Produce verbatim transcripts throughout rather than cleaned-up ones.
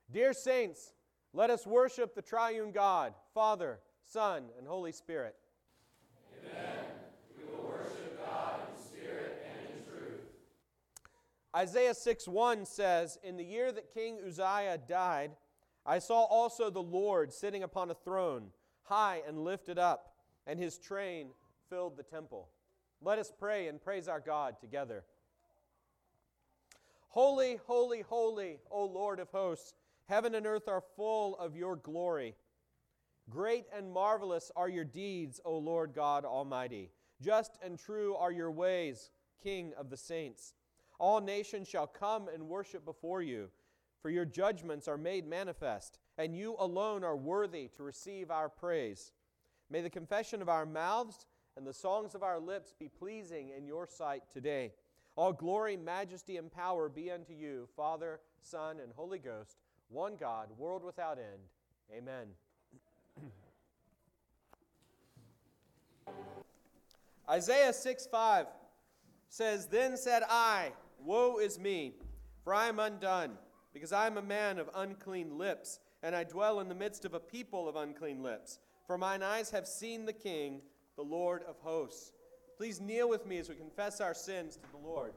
Dear saints, let us worship the triune God, Father, Son, and Holy Spirit. Amen. We will worship God in spirit and in truth. Isaiah six one says, In the year that King Uzziah died, I saw also the Lord sitting upon a throne, high and lifted up, and his train filled the temple. Let us pray and praise our God together. Holy, holy, holy, O Lord of hosts, heaven and earth are full of your glory. Great and marvelous are your deeds, O Lord God Almighty. Just and true are your ways, King of the saints. All nations shall come and worship before you, for your judgments are made manifest, and you alone are worthy to receive our praise. May the confession of our mouths and the songs of our lips be pleasing in your sight today. All glory, majesty, and power be unto you, Father, Son, and Holy Ghost, one God, world without end. Amen. Isaiah six five says, Then said I, Woe is me, for I am undone, because I am a man of unclean lips, and I dwell in the midst of a people of unclean lips. For mine eyes have seen the King, the Lord of hosts. Please kneel with me as we confess our sins to the Lord.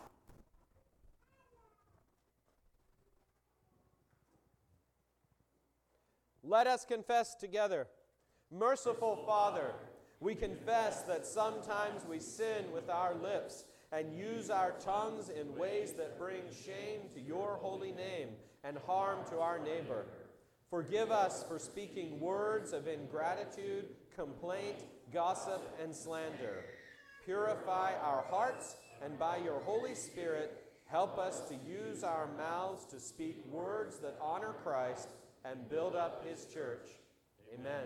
Let us confess together. Merciful Father, we confess that sometimes we sin with our lips and use our tongues in ways that bring shame to your holy name and harm to our neighbor. Forgive us for speaking words of ingratitude, complaint, gossip, and slander. Purify our hearts, and by your Holy Spirit, help us to use our mouths to speak words that honor Christ and build up his church. Amen.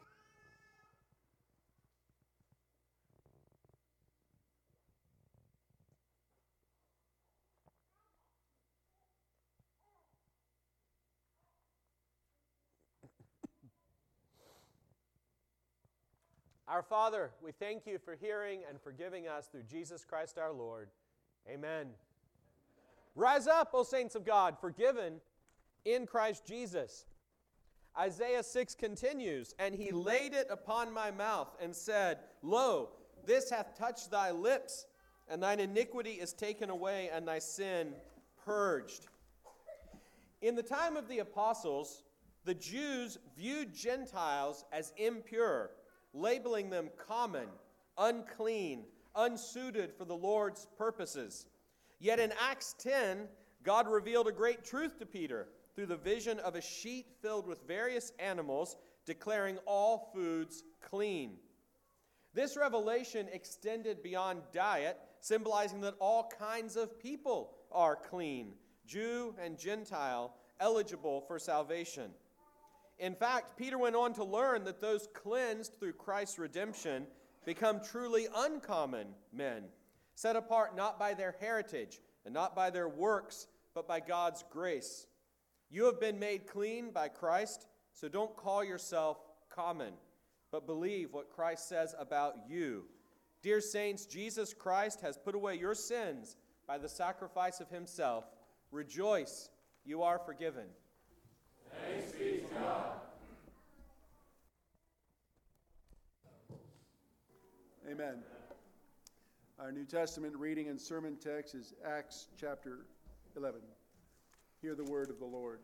Our Father, we thank you for hearing and forgiving us through Jesus Christ our Lord. Amen. Rise up, O saints of God, forgiven in Christ Jesus. Isaiah six continues, And he laid it upon my mouth and said, Lo, this hath touched thy lips, and thine iniquity is taken away, and thy sin purged. In the time of the apostles, the Jews viewed Gentiles as impure, labeling them common, unclean, unsuited for the Lord's purposes. Yet in Acts ten, God revealed a great truth to Peter through the vision of a sheet filled with various animals, declaring all foods clean. This revelation extended beyond diet, symbolizing that all kinds of people are clean, Jew and Gentile, eligible for salvation. In fact, Peter went on to learn that those cleansed through Christ's redemption become truly uncommon men, set apart not by their heritage and not by their works, but by God's grace. You have been made clean by Christ, so don't call yourself common, but believe what Christ says about you. Dear saints, Jesus Christ has put away your sins by the sacrifice of himself. Rejoice, you are forgiven. Thanks be to God. Amen. Our New Testament reading and sermon text is Acts chapter eleven. Hear the word of the Lord.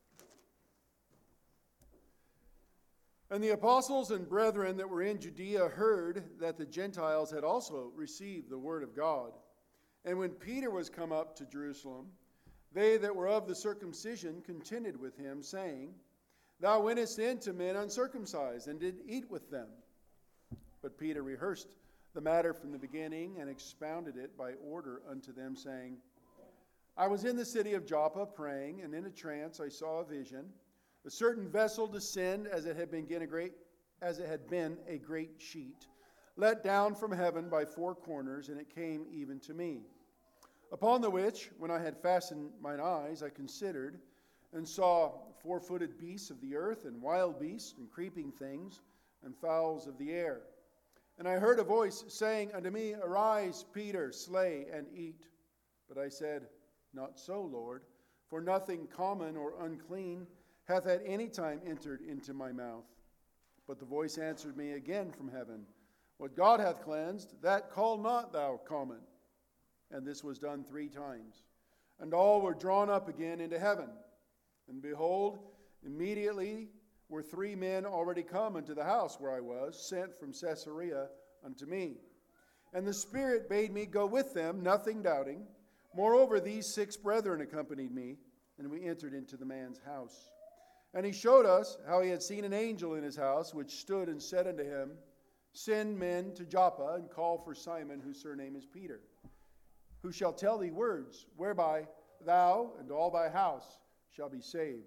And the apostles and brethren that were in Judea heard that the Gentiles had also received the word of God. And when Peter was come up to Jerusalem, they that were of the circumcision contended with him, saying, Thou wentest in to men uncircumcised, and did eat with them. But Peter rehearsed the matter from the beginning, and expounded it by order unto them, saying, I was in the city of Joppa praying, and in a trance I saw a vision, a certain vessel descend as it had been a great, as it had been a great sheet, let down from heaven by four corners, and it came even to me. Upon the which, when I had fastened mine eyes, I considered, and saw four-footed beasts of the earth, and wild beasts, and creeping things, and fowls of the air. And I heard a voice saying unto me, Arise, Peter, slay and eat. But I said, Not so, Lord, for nothing common or unclean hath at any time entered into my mouth. But the voice answered me again from heaven, What God hath cleansed, that call not thou common. And this was done three times. And all were drawn up again into heaven. And behold, immediately were three men already come into the house where I was, sent from Caesarea unto me. And the Spirit bade me go with them, nothing doubting. Moreover, these six brethren accompanied me, and we entered into the man's house. And he showed us how he had seen an angel in his house, which stood and said unto him, Send men to Joppa, and call for Simon, whose surname is Peter, who shall tell thee words, whereby thou and all thy house shall be saved.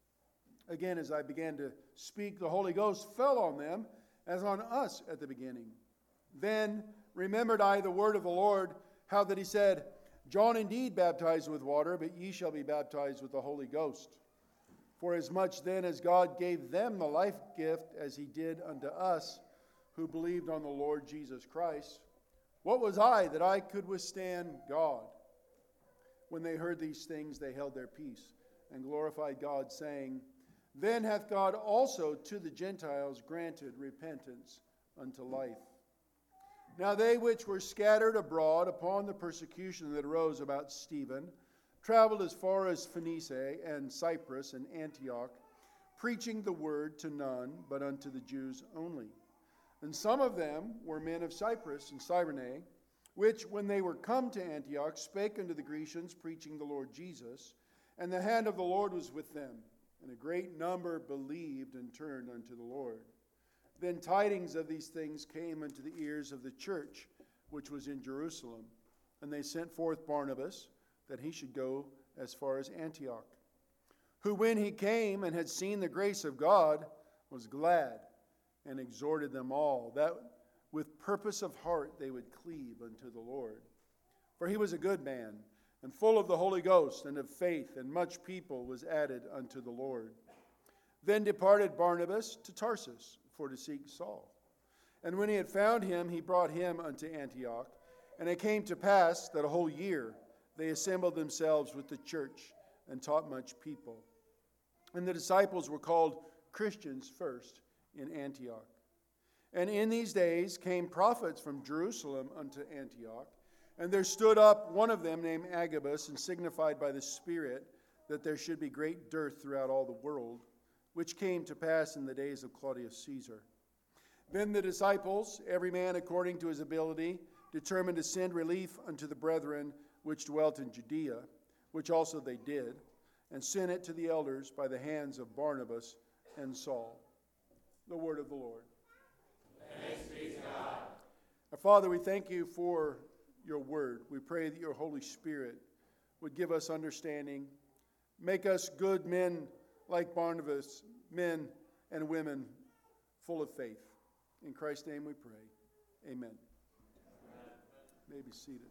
Again, as I began to speak, the Holy Ghost fell on them, as on us at the beginning. Then remembered I the word of the Lord, how that he said, John indeed baptized with water, but ye shall be baptized with the Holy Ghost. For as much then as God gave them the life gift, as he did unto us, who believed on the Lord Jesus Christ, what was I that I could withstand God? When they heard these things, they held their peace, and glorified God, saying, Then hath God also to the Gentiles granted repentance unto life. Now they which were scattered abroad upon the persecution that arose about Stephen traveled as far as Phoenice and Cyprus and Antioch, preaching the word to none but unto the Jews only. And some of them were men of Cyprus and Cyrene, which, when they were come to Antioch, spake unto the Grecians, preaching the Lord Jesus. And the hand of the Lord was with them, and a great number believed and turned unto the Lord. Then tidings of these things came unto the ears of the church, which was in Jerusalem. And they sent forth Barnabas, that he should go as far as Antioch. Who, when he came and had seen the grace of God, was glad, and exhorted them all, that with purpose of heart they would cleave unto the Lord. For he was a good man, and full of the Holy Ghost and of faith, and much people was added unto the Lord. Then departed Barnabas to Tarsus, for to seek Saul. And when he had found him, he brought him unto Antioch. And it came to pass that a whole year they assembled themselves with the church, and taught much people. And the disciples were called Christians first in Antioch. And in these days came prophets from Jerusalem unto Antioch. And there stood up one of them named Agabus, and signified by the Spirit that there should be great dearth throughout all the world, which came to pass in the days of Claudius Caesar. Then the disciples, every man according to his ability, determined to send relief unto the brethren which dwelt in Judea, which also they did, and sent it to the elders by the hands of Barnabas and Saul. The word of the Lord. Thanks be to God. Our Father, we thank you for your word. We pray that your Holy Spirit would give us understanding, make us good men like Barnabas, men and women full of faith. In Christ's name we pray. Amen. Amen. You may be seated.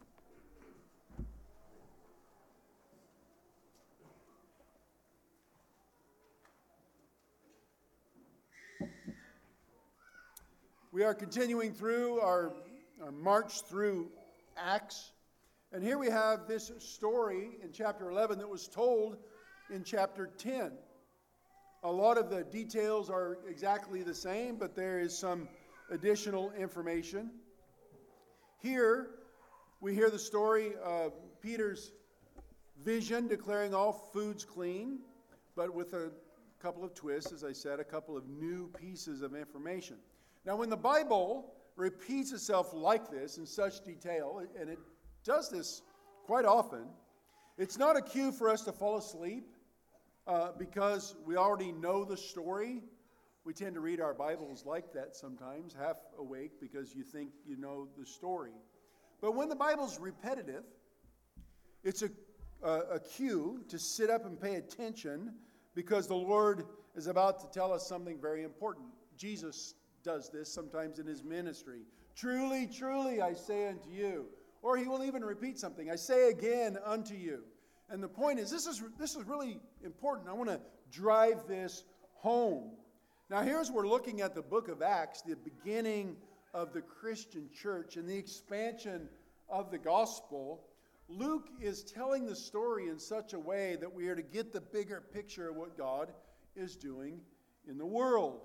We are continuing through our, our march through Acts. And here we have this story in chapter eleven that was told in chapter ten. A lot of the details are exactly the same, but there is some additional information. Here we hear the story of Peter's vision declaring all foods clean, but with a couple of twists, as I said, a couple of new pieces of information. Now, when the Bible repeats itself like this in such detail, and it does this quite often, it's not a cue for us to fall asleep uh, because we already know the story. We tend to read our Bibles like that sometimes, half awake because you think you know the story. But when the Bible's repetitive, it's a, a, a cue to sit up and pay attention because the Lord is about to tell us something very important. Jesus does this sometimes in his ministry. Truly, truly, I say unto you. Or he will even repeat something. I say again unto you. And the point is, this is this is really important. I want to drive this home. Now, here's we're looking at the book of Acts, the beginning of the Christian church and the expansion of the gospel. Luke is telling the story in such a way that we are to get the bigger picture of what God is doing in the world.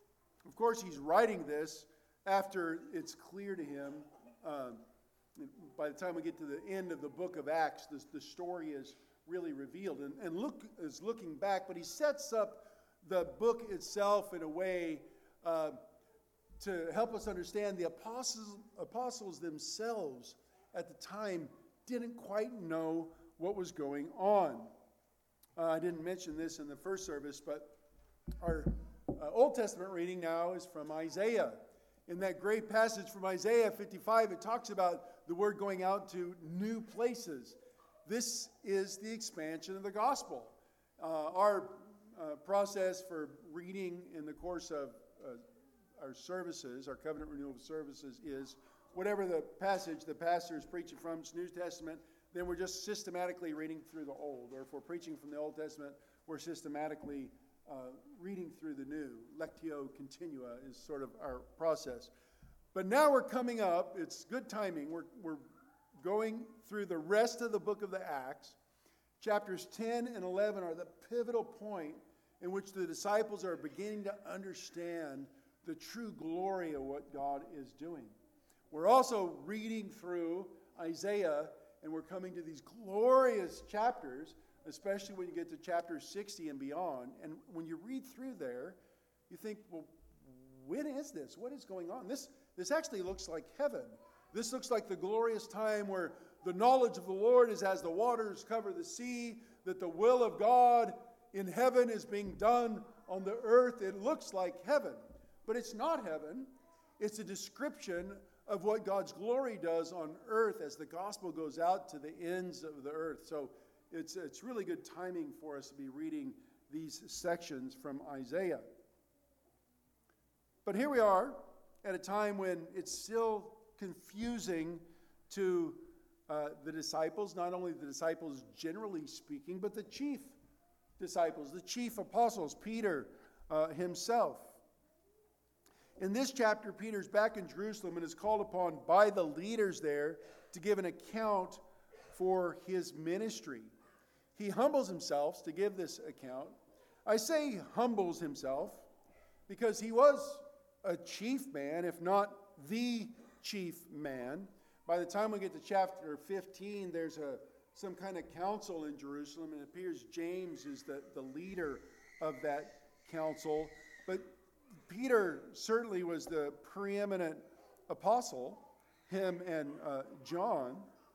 Of course, he's writing this after it's clear to him. Uh, by the time we get to the end of the book of Acts, this, the story is really revealed. And, and Luke is looking back, but he sets up the book itself in a way uh, to help us understand the apostles, apostles themselves at the time didn't quite know what was going on. Uh, I didn't mention this in the first service, but our uh, Old Testament reading now is from Isaiah. In that great passage from Isaiah fifty-five, it talks about the word going out to new places. This is the expansion of the gospel. Uh, our uh, process for reading in the course of uh, our services, our covenant renewal services, is whatever the passage the pastor is preaching from, it's New Testament, then we're just systematically reading through the Old. Or if we're preaching from the Old Testament, we're systematically uh, reading through the New. Lectio continua is sort of our process. But now we're coming up, it's good timing, we're, we're going through the rest of the book of the Acts. Chapters ten and eleven are the pivotal point in which the disciples are beginning to understand the true glory of what God is doing. We're also reading through Isaiah, and we're coming to these glorious chapters, especially when you get to chapter sixty and beyond. And when you read through there, you think, well, when is this? What is going on? This, this actually looks like heaven. This looks like the glorious time where the knowledge of the Lord is as the waters cover the sea, that the will of God in heaven is being done on the earth. It looks like heaven, but it's not heaven. It's a description of what God's glory does on earth as the gospel goes out to the ends of the earth. So it's, it's really good timing for us to be reading these sections from Isaiah. But here we are at a time when it's still confusing to uh, the disciples, not only the disciples generally speaking, but the chief disciples, the chief apostles, Peter uh, himself. In this chapter, Peter's back in Jerusalem and is called upon by the leaders there to give an account for his ministry. He humbles himself to give this account. I say humbles himself because he was a chief man, if not the chief man. By the time we get to chapter fifteen, there's a some kind of council in Jerusalem, and it appears James is the, the leader of that council. But Peter certainly was the preeminent apostle, him and uh, John.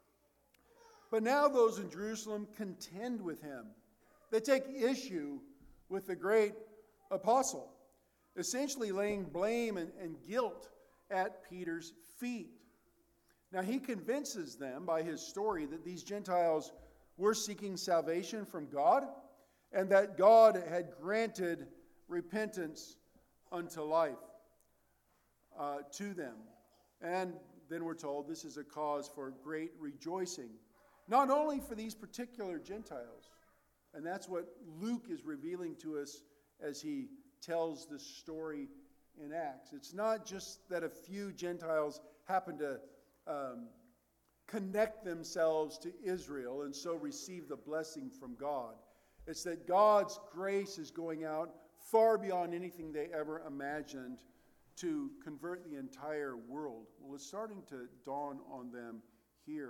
But now those in Jerusalem contend with him. They take issue with the great apostle, essentially laying blame and, and guilt at Peter's feet. Now he convinces them by his story that these Gentiles were seeking salvation from God and that God had granted repentance unto life uh, to them. And then we're told this is a cause for great rejoicing, not only for these particular Gentiles, and that's what Luke is revealing to us as he tells this story in Acts. It's not just that a few Gentiles happen to um, connect themselves to Israel and so receive the blessing from God. It's that God's grace is going out far beyond anything they ever imagined to convert the entire world. Well, it's starting to dawn on them here.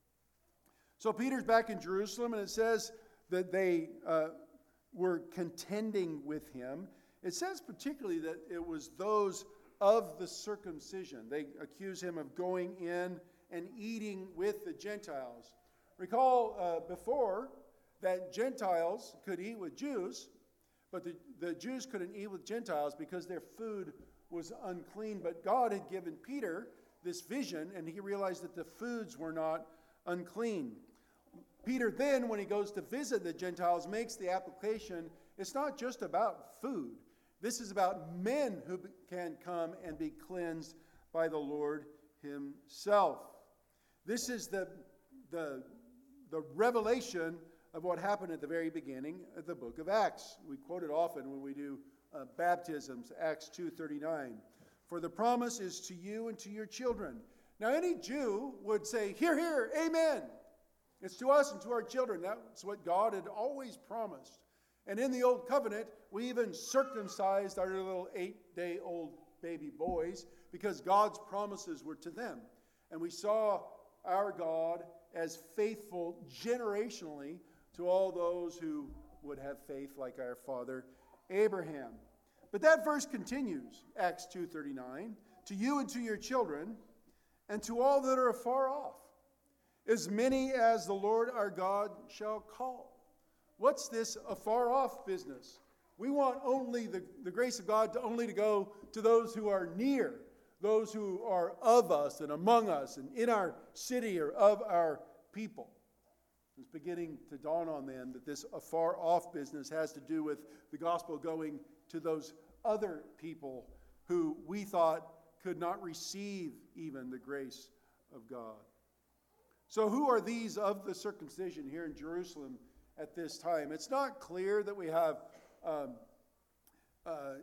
So Peter's back in Jerusalem, and it says that they uh, were contending with him. It says particularly that it was those of the circumcision. They accuse him of going in and eating with the Gentiles. Recall uh, before that Gentiles could eat with Jews, but the, the Jews couldn't eat with Gentiles because their food was unclean. But God had given Peter this vision, and he realized that the foods were not unclean. Peter then, when he goes to visit the Gentiles, makes the application. It's not just about food. This is about men who can come and be cleansed by the Lord himself. This is the, the, the revelation of what happened at the very beginning of the book of Acts. We quote it often when we do uh, baptisms, Acts two thirty-nine. For the promise is to you and to your children. Now any Jew would say, hear, hear, amen. It's to us and to our children. That's what God had always promised. And in the Old Covenant, we even circumcised our little eight-day-old baby boys because God's promises were to them. And we saw our God as faithful generationally to all those who would have faith like our father Abraham. But that verse continues, Acts two thirty-nine, to you and to your children, and to all that are afar off, as many as the Lord our God shall call. What's this afar off business? We want only the, the grace of God to only to go to those who are near, those who are of us and among us and in our city or of our people. It's beginning to dawn on them that this afar off business has to do with the gospel going to those other people who we thought could not receive even the grace of God. So who are these of the circumcision here in Jerusalem at this time? It's not clear that we have um, uh,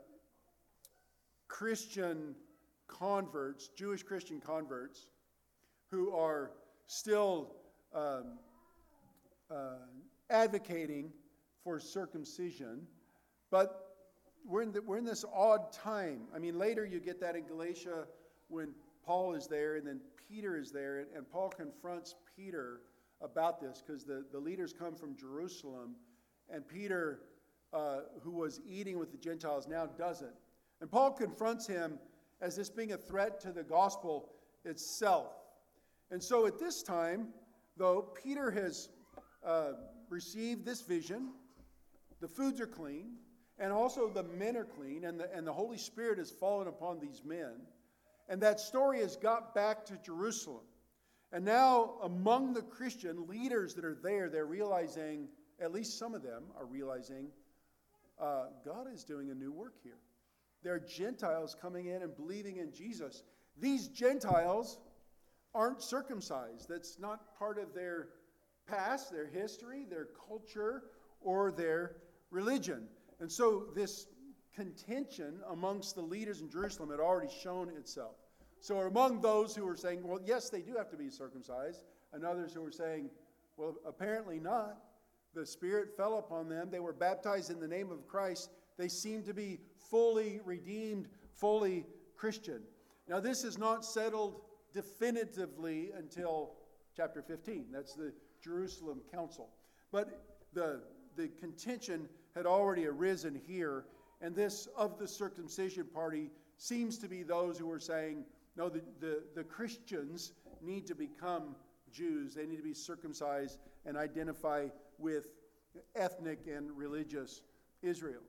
Christian converts, Jewish Christian converts, who are still um, uh, advocating for circumcision, but we're in, the, we're in this odd time. I mean, later you get that in Galatia when Paul is there, and then Peter is there, and, and Paul confronts Peter about this because the, the leaders come from Jerusalem, and Peter, uh, who was eating with the Gentiles, now doesn't. And Paul confronts him as this being a threat to the gospel itself. And so at this time, though, Peter has uh, received this vision, the foods are clean, and also the men are clean, and the, and the Holy Spirit has fallen upon these men. And that story has got back to Jerusalem. And now among the Christian leaders that are there, they're realizing, at least some of them are realizing, uh, God is doing a new work here. There are Gentiles coming in and believing in Jesus. These Gentiles aren't circumcised. That's not part of their past, their history, their culture, or their religion. And so this contention amongst the leaders in Jerusalem had already shown itself. So among those who were saying, well, yes, they do have to be circumcised, and others who were saying, well, apparently not. The Spirit fell upon them. They were baptized in the name of Christ. They seemed to be fully redeemed, fully Christian. Now, this is not settled definitively until chapter fifteen. That's the Jerusalem Council. But the, the contention had already arisen here, and this of the circumcision party seems to be those who are saying, no, the, the, the Christians need to become Jews. They need to be circumcised and identify with ethnic and religious Israel.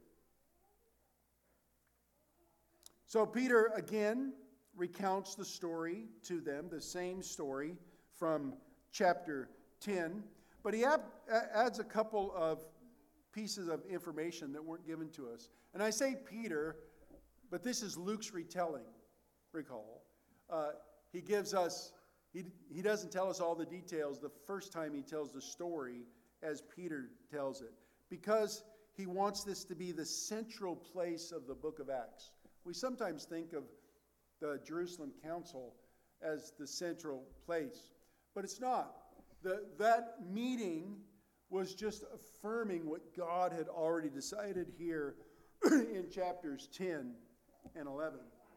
So Peter again recounts the story to them, the same story from chapter ten, but he ab- adds a couple of pieces of information that weren't given to us. And I say Peter, but this is Luke's retelling, recall. Uh, he gives us, he, he doesn't tell us all the details the first time he tells the story as Peter tells it, because he wants this to be the central place of the book of Acts. We sometimes think of the Jerusalem Council as the central place, but it's not. The, that meeting was just affirming what God had already decided here in chapters ten and eleven.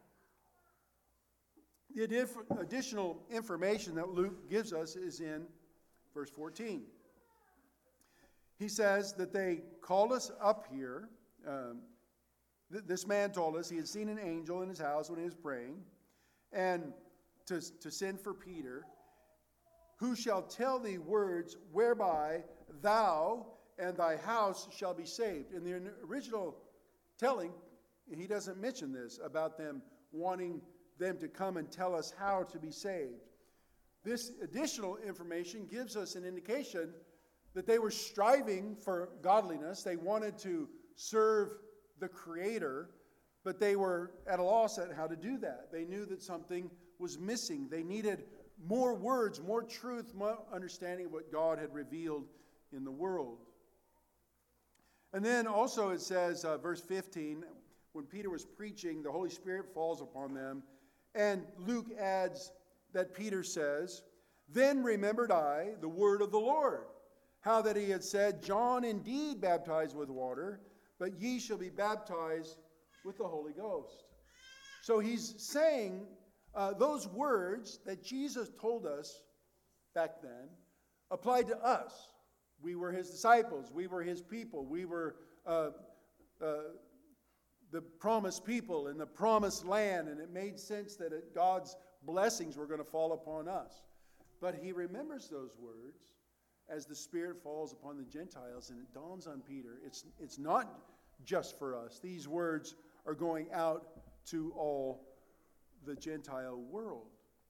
The adif- additional information that Luke gives us is in verse fourteen. He says that they called us up here. Um, th- this man told us he had seen an angel in his house when he was praying, and to, to send for Peter, who shall tell thee words whereby thou and thy house shall be saved. In the original telling, he doesn't mention this about them wanting them to come and tell us how to be saved. This additional information gives us an indication that they were striving for godliness. They wanted to serve the Creator, but they were at a loss at how to do that. They knew that something was missing. They needed more words, more truth, more understanding of what God had revealed in the world. And then also it says, uh, verse fifteen, when Peter was preaching, the Holy Spirit falls upon them. And Luke adds that Peter says Then remembered I the word of the Lord, how that he had said, John indeed baptized with water, but ye shall be baptized with the Holy Ghost. So he's saying uh, those words that Jesus told us back then applied to us. We were his disciples. We were his people. We were uh, uh, the promised people in the promised land, and it made sense that it, God's blessings were going to fall upon us. But he remembers those words as the Spirit falls upon the Gentiles, and it dawns on Peter, it's, it's not just for us. These words are going out to all the Gentile world.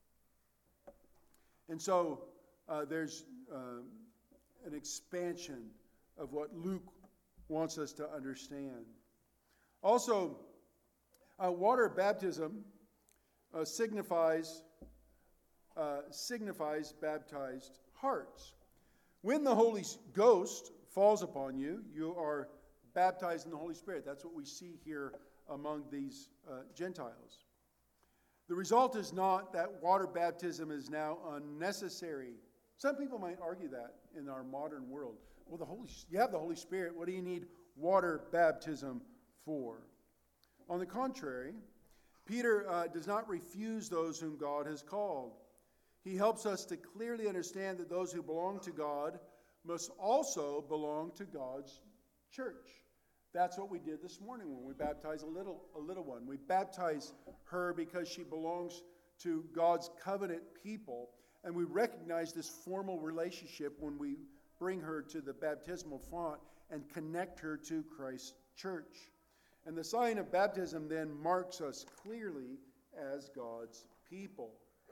And so uh, there's um, an expansion of what Luke wants us to understand. Also, uh, water baptism uh, signifies uh, signifies baptized hearts. When the Holy Ghost falls upon you, you are baptized in the Holy Spirit. That's what we see here among these uh, Gentiles. The result is not that water baptism is now unnecessary. Some people might argue that in our modern world. Well, the Holy, you have the Holy Spirit. What do you need water baptism for? On the contrary, Peter uh, does not refuse those whom God has called. He helps us to clearly understand that those who belong to God must also belong to God's church. That's what we did this morning when we baptized a little, a little one. We baptized her because she belongs to God's covenant people, and we recognize this formal relationship when we bring her to the baptismal font and connect her to Christ's church. And the sign of baptism then marks us clearly as God's people.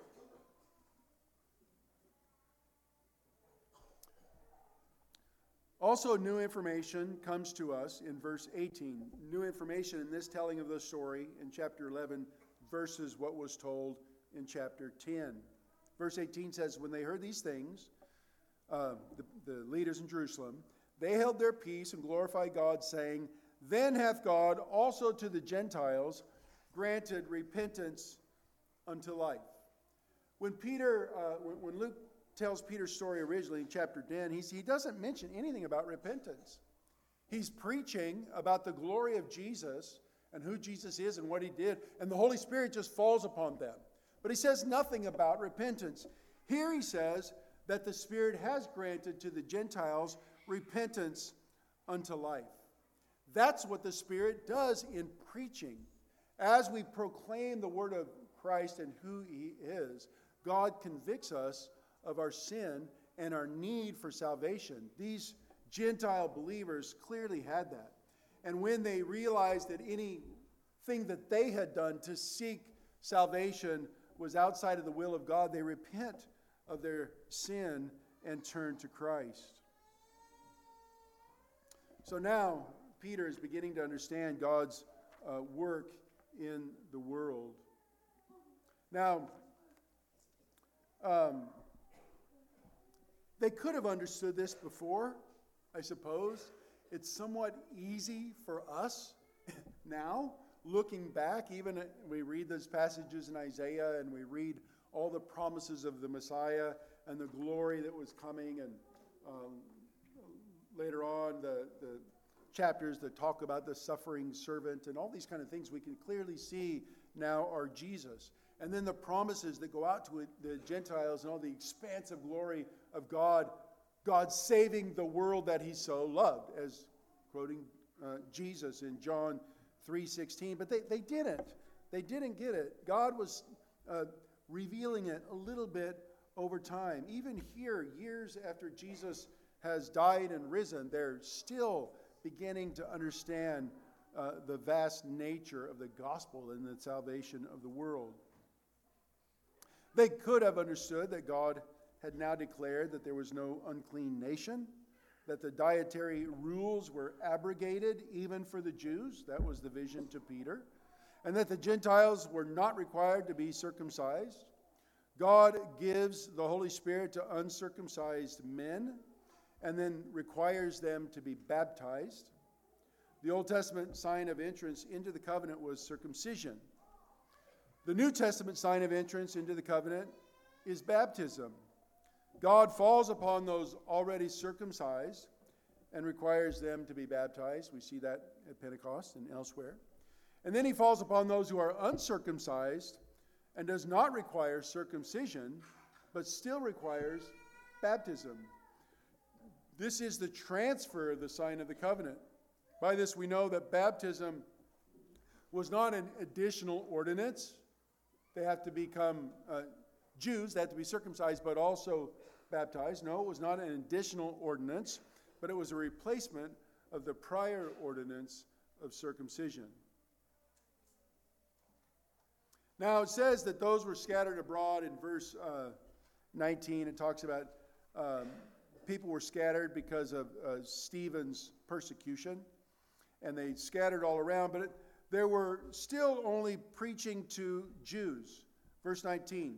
Also, new information comes to us in verse eighteen. New information in this telling of the story in chapter eleven versus what was told in chapter ten. Verse eighteen says, when they heard these things, uh, the, the leaders in Jerusalem, they held their peace and glorified God, saying, then hath God also to the Gentiles granted repentance unto life. When Peter, uh, when, when Luke tells Peter's story originally in chapter ten, he's, he doesn't mention anything about repentance. He's preaching about the glory of Jesus and who Jesus is and what he did, and the Holy Spirit just falls upon them. But he says nothing about repentance. Here he says that the Spirit has granted to the Gentiles repentance unto life. That's what the Spirit does in preaching. As we proclaim the word of Christ and who he is, God convicts us of our sin and our need for salvation. These Gentile believers clearly had that. And when they realized that anything that they had done to seek salvation was outside of the will of God, they repent of their sin and turn to Christ. So now, Peter is beginning to understand God's uh, work in the world. Now, um, they could have understood this before, I suppose. It's somewhat easy for us now, looking back. Even uh, we read those passages in Isaiah, and we read all the promises of the Messiah and the glory that was coming, and um, later on the, the chapters that talk about the suffering servant and all these kind of things we can clearly see now are Jesus. And then the promises that go out to it, the Gentiles and all the expansive glory of God, God saving the world that he so loved, as quoting uh, Jesus in John three sixteen. But they, they didn't. They didn't get it. God was uh, revealing it a little bit over time. Even here, years after Jesus has died and risen, they're still beginning to understand uh, the vast nature of the gospel and the salvation of the world. They could have understood that God had now declared that there was no unclean nation, that the dietary rules were abrogated even for the Jews. That was the vision to Peter. And that the Gentiles were not required to be circumcised. God gives the Holy Spirit to uncircumcised men and then requires them to be baptized. The Old Testament sign of entrance into the covenant was circumcision. The New Testament sign of entrance into the covenant is baptism. God falls upon those already circumcised and requires them to be baptized. We see that at Pentecost and elsewhere. And then he falls upon those who are uncircumcised and does not require circumcision, but still requires baptism. This is the transfer of the sign of the covenant. By this we know that baptism was not an additional ordinance. They have to become uh, Jews, they have to be circumcised, but also baptized. No, it was not an additional ordinance, but it was a replacement of the prior ordinance of circumcision. Now it says that those were scattered abroad in verse uh, nineteen. It talks about um, people were scattered because of uh, Stephen's persecution, and they scattered all around, but it, there were still only preaching to Jews. Verse nineteen.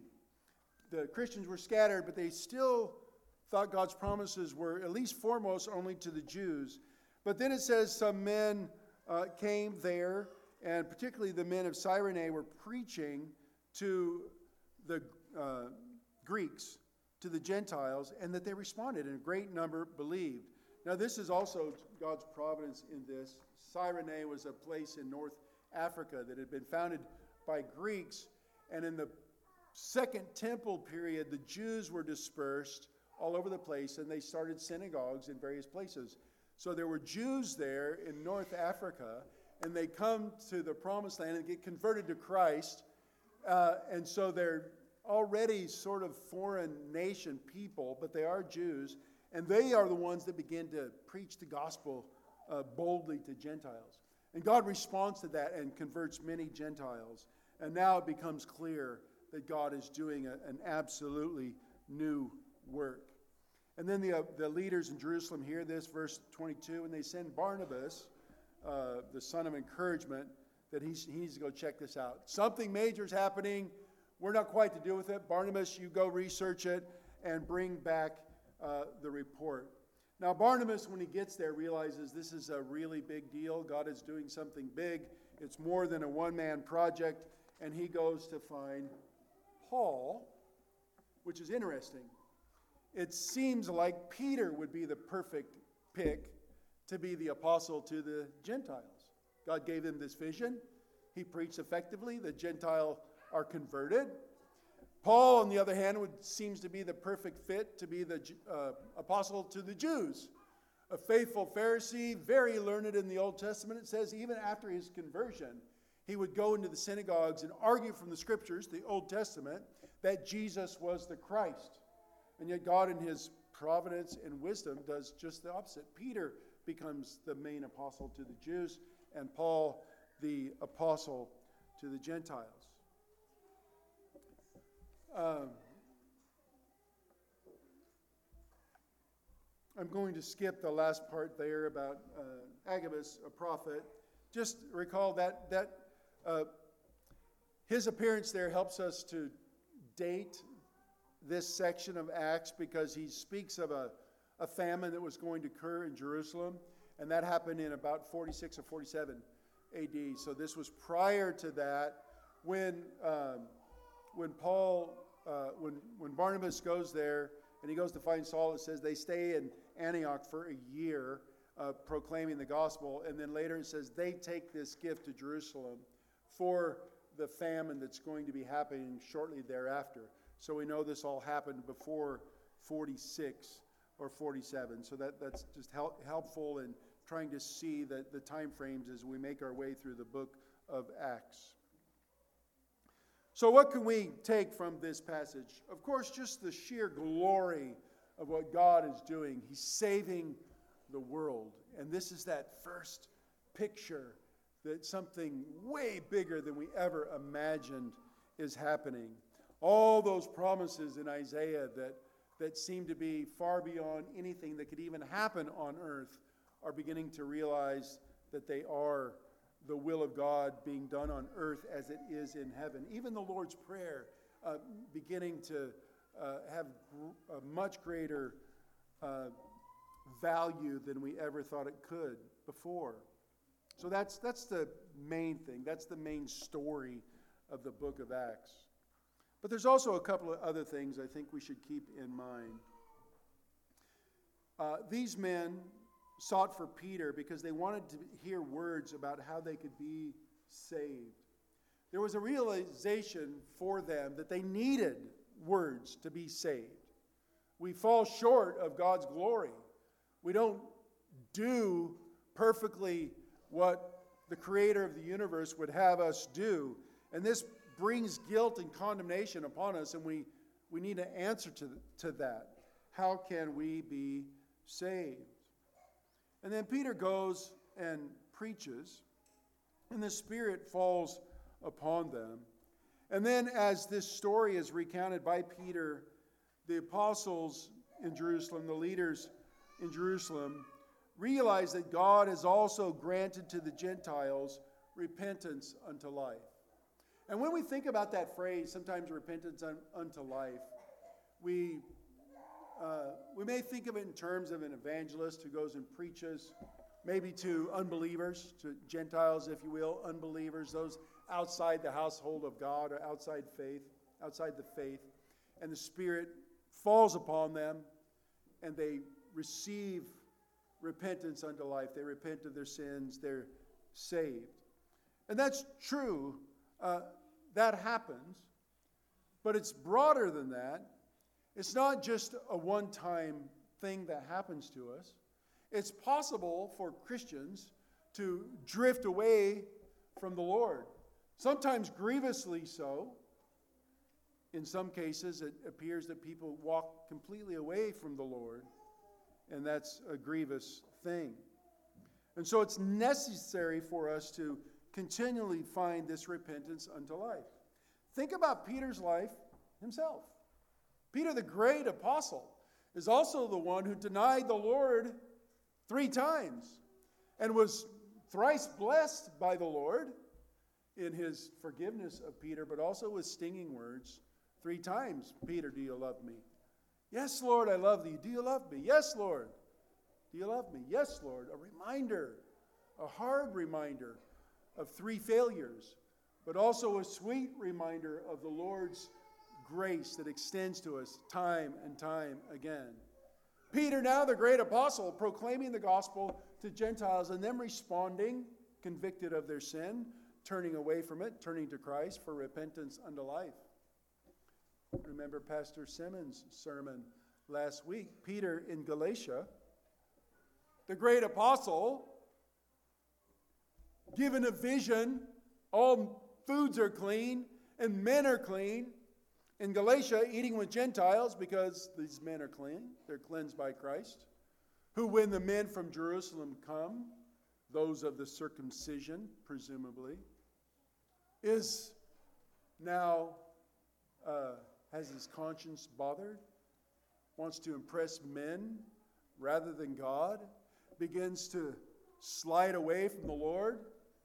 The Christians were scattered, but they still thought God's promises were at least foremost only to the Jews. But then it says some men uh, came there, and particularly the men of Cyrene were preaching to the uh, Greeks, to the Gentiles, and that they responded, and a great number believed. Now this is also God's providence in this. Cyrene was a place in North Africa that had been founded by Greeks, and in the Second Temple period, the Jews were dispersed all over the place, and they started synagogues in various places. So there were Jews there in North Africa, and they come to the Promised Land and get converted to Christ, uh, and so they're already sort of foreign nation people, but they are Jews, and they are the ones that begin to preach the gospel uh, boldly to Gentiles. And God responds to that and converts many Gentiles, and now it becomes clear that God is doing a, an absolutely new work. And then the, uh, the leaders in Jerusalem hear this, verse twenty-two, and they send Barnabas, uh, the son of encouragement, that he's, he needs to go check this out. Something major is happening. We're not quite to do with it. Barnabas, you go research it and bring back uh, the report. Now, Barnabas, when he gets there, realizes this is a really big deal. God is doing something big. It's more than a one-man project, and he goes to find Paul, which is interesting. It seems like Peter would be the perfect pick to be the apostle to the Gentiles. God gave him this vision. He preached effectively. The Gentile are converted. Paul, on the other hand, would seems to be the perfect fit to be the uh, apostle to the Jews. A faithful Pharisee, very learned in the Old Testament. It says even after his conversion, he would go into the synagogues and argue from the scriptures, the Old Testament, that Jesus was the Christ. And yet God in his providence and wisdom does just the opposite. Peter becomes the main apostle to the Jews, and Paul the apostle to the Gentiles. Um, I'm going to skip the last part there about uh, Agabus, a prophet. Just recall that that uh, his appearance there helps us to date this section of Acts, because he speaks of a, a famine that was going to occur in Jerusalem, and that happened in about forty-six or forty-seven A D. So this was prior to that, when um, when Paul, uh, when when Barnabas goes there and he goes to find Saul. It says they stay in Antioch for a year, uh, proclaiming the gospel, and then later it says they take this gift to Jerusalem for the famine that's going to be happening shortly thereafter. So we know this all happened before forty-six or forty-seven. So that, that's just help, helpful in trying to see the, the time frames as we make our way through the book of Acts. So what can we take from this passage? Of course, just the sheer glory of what God is doing. He's saving the world. And this is that first picture that something way bigger than we ever imagined is happening. All those promises in Isaiah that, that seem to be far beyond anything that could even happen on earth are beginning to realize that they are the will of God being done on earth as it is in heaven. Even the Lord's Prayer uh, beginning to uh, have gr- a much greater uh, value than we ever thought it could before. So that's that's the main thing. That's the main story of the book of Acts. But there's also a couple of other things I think we should keep in mind. Uh, these men sought for Peter because they wanted to hear words about how they could be saved. There was a realization for them that they needed words to be saved. We fall short of God's glory. We don't do perfectly what the creator of the universe would have us do. And this brings guilt and condemnation upon us, and we, we need to answer to, to that. How can we be saved? And then Peter goes and preaches, and the Spirit falls upon them. And then as this story is recounted by Peter, the apostles in Jerusalem, the leaders in Jerusalem, realize that God has also granted to the Gentiles repentance unto life. And when we think about that phrase, sometimes repentance un- unto life, we uh, we may think of it in terms of an evangelist who goes and preaches, maybe to unbelievers, to Gentiles, if you will, unbelievers, those outside the household of God or outside faith, outside the faith, and the Spirit falls upon them, and they receive repentance unto life. They repent of their sins. They're saved. And that's true. Uh, that happens. But it's broader than that. It's not just a one-time thing that happens to us. It's possible for Christians to drift away from the Lord. Sometimes grievously so. In some cases, it appears that people walk completely away from the Lord. And that's a grievous thing. And so it's necessary for us to continually find this repentance unto life. Think about Peter's life himself. Peter, the great apostle, is also the one who denied the Lord three times and was thrice blessed by the Lord in his forgiveness of Peter, but also with stinging words. Three times, Peter, do you love me? Yes, Lord, I love thee. Do you love me? Yes, Lord. Do you love me? Yes, Lord. A reminder, a hard reminder of three failures, but also a sweet reminder of the Lord's grace that extends to us time and time again. Peter, now the great apostle, proclaiming the gospel to Gentiles and them responding, convicted of their sin, turning away from it, turning to Christ for repentance unto life. Remember Pastor Simmons' sermon last week. Peter in Galatia, the great apostle, given a vision, all foods are clean and men are clean. In Galatia, eating with Gentiles because these men are clean. They're cleansed by Christ. Who, when the men from Jerusalem come, those of the circumcision, presumably, is now, uh, has his conscience bothered, wants to impress men rather than God, begins to slide away from the Lord,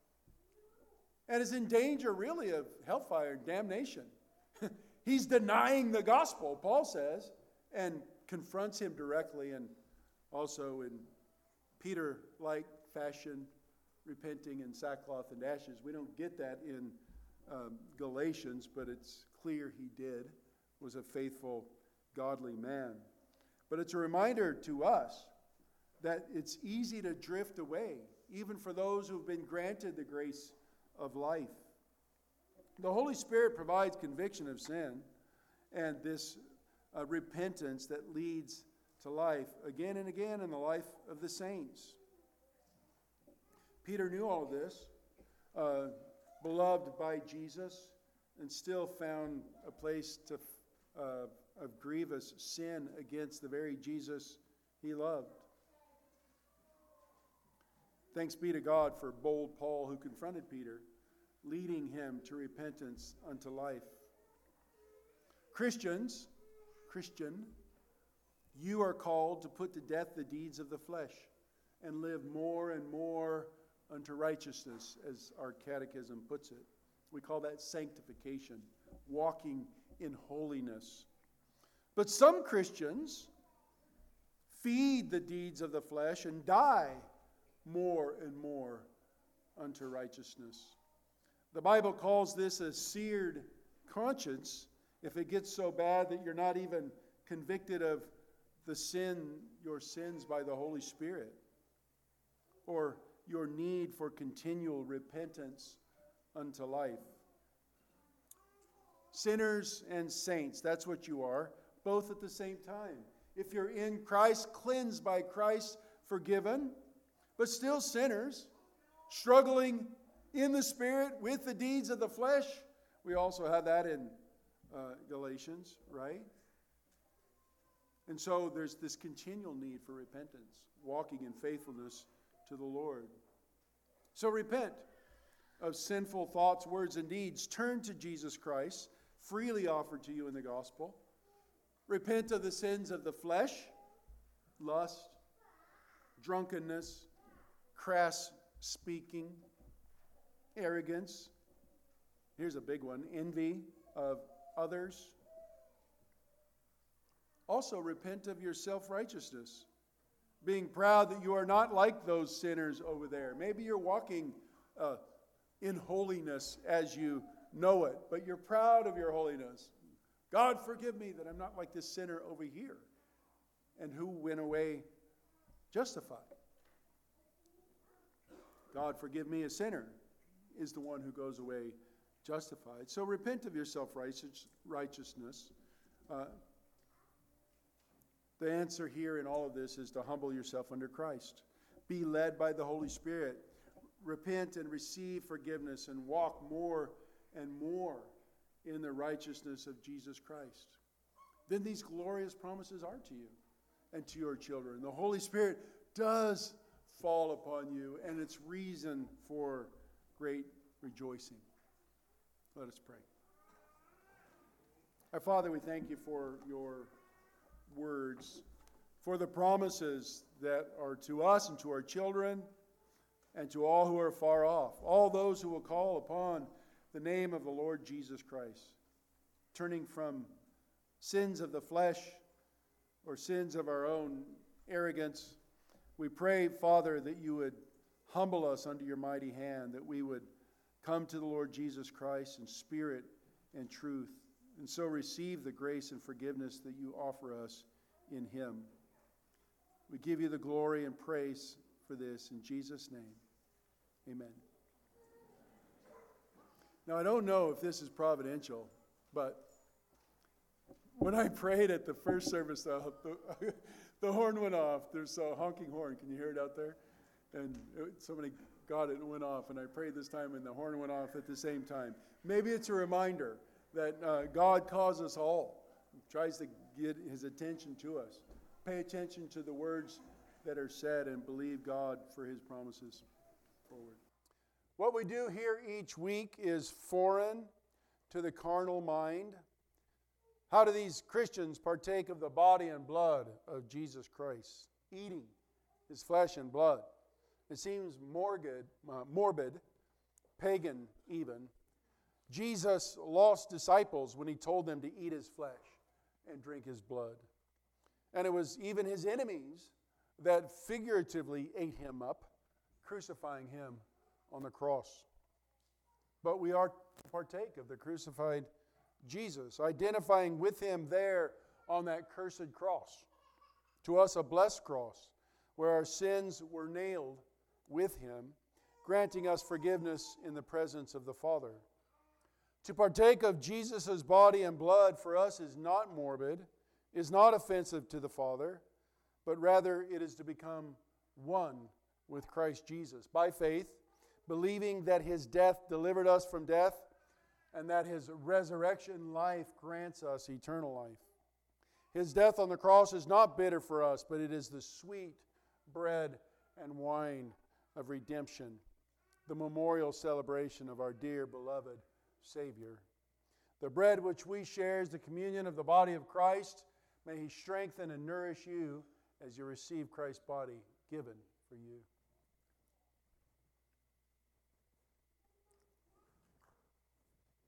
and is in danger, really, of hellfire and damnation. He's denying the gospel, Paul says, and confronts him directly, and also in Peter-like fashion, repenting in sackcloth and ashes. We don't get that in um, Galatians, but it's clear he did, was a faithful, godly man. But it's a reminder to us that it's easy to drift away, even for those who've been granted the grace of life. The Holy Spirit provides conviction of sin and this uh, repentance that leads to life again and again in the life of the saints. Peter knew all of this, uh, beloved by Jesus, and still found a place to, uh, of grievous sin against the very Jesus he loved. Thanks be to God for bold Paul who confronted Peter, leading him to repentance unto life. Christians, Christian, you are called to put to death the deeds of the flesh and live more and more unto righteousness, as our catechism puts it. We call that sanctification, walking in holiness. But some Christians feed the deeds of the flesh and die more and more unto righteousness. The Bible calls this a seared conscience if it gets so bad that you're not even convicted of the sin, your sins by the Holy Spirit, or your need for continual repentance unto life. Sinners and saints, that's what you are, both at the same time. If you're in Christ, cleansed by Christ, forgiven, but still sinners, struggling in the Spirit with the deeds of the flesh. We also have that in uh, Galatians, right? And so there's this continual need for repentance, walking in faithfulness to the Lord. So repent of sinful thoughts, words, and deeds. Turn to Jesus Christ, freely offered to you in the gospel. Repent of the sins of the flesh, lust, drunkenness, crass speaking, arrogance. Here's a big one, envy of others. Also, repent of your self-righteousness, being proud that you are not like those sinners over there. Maybe you're walking uh, in holiness as you know it, but you're proud of your holiness. God, forgive me that I'm not like this sinner over here. And who went away justified? God, forgive me, a sinner, is the one who goes away justified. So repent of your self-righteousness. Uh, the answer here in all of this is to humble yourself under Christ. Be led by the Holy Spirit. Repent and receive forgiveness and walk more and more in the righteousness of Jesus Christ. Then these glorious promises are to you and to your children. The Holy Spirit does fall upon you, and it's reason for great rejoicing. Let us pray. Our Father, we thank you for your words, for the promises that are to us and to our children and to all who are far off, all those who will call upon the name of the Lord Jesus Christ, turning from sins of the flesh or sins of our own arrogance. We pray, Father, that you would humble us under your mighty hand, that we would come to the Lord Jesus Christ in spirit and truth, and so receive the grace and forgiveness that you offer us in him. We give you the glory and praise for this in Jesus' name. Amen. Now, I don't know if this is providential, but when I prayed at the first service, the, the, the horn went off. There's a honking horn. Can you hear it out there? And it, somebody got it and went off. And I prayed this time, and the horn went off at the same time. Maybe it's a reminder that uh, God calls us all, tries to get his attention to us. Pay attention to the words that are said and believe God for his promises forward. What we do here each week is foreign to the carnal mind. How do these Christians partake of the body and blood of Jesus Christ, eating his flesh and blood? It seems morbid, uh, morbid, pagan even. Jesus lost disciples when he told them to eat his flesh and drink his blood. And it was even his enemies that figuratively ate him up, crucifying him on the cross. But we are to partake of the crucified Jesus, identifying with him there on that cursed cross. To us, a blessed cross, where our sins were nailed with him, granting us forgiveness in the presence of the Father. To partake of Jesus' body and blood for us is not morbid, is not offensive to the Father, but rather it is to become one with Christ Jesus by faith, believing that his death delivered us from death and that his resurrection life grants us eternal life. His death on the cross is not bitter for us, but it is the sweet bread and wine of redemption, the memorial celebration of our dear beloved Savior. The bread which we share is the communion of the body of Christ. May he strengthen and nourish you as you receive Christ's body given for you.